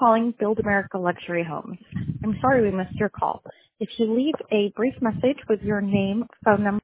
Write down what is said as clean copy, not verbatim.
calling Build America Luxury Homes. I'm sorry we missed your call. If you leave a brief message with your name, phone number,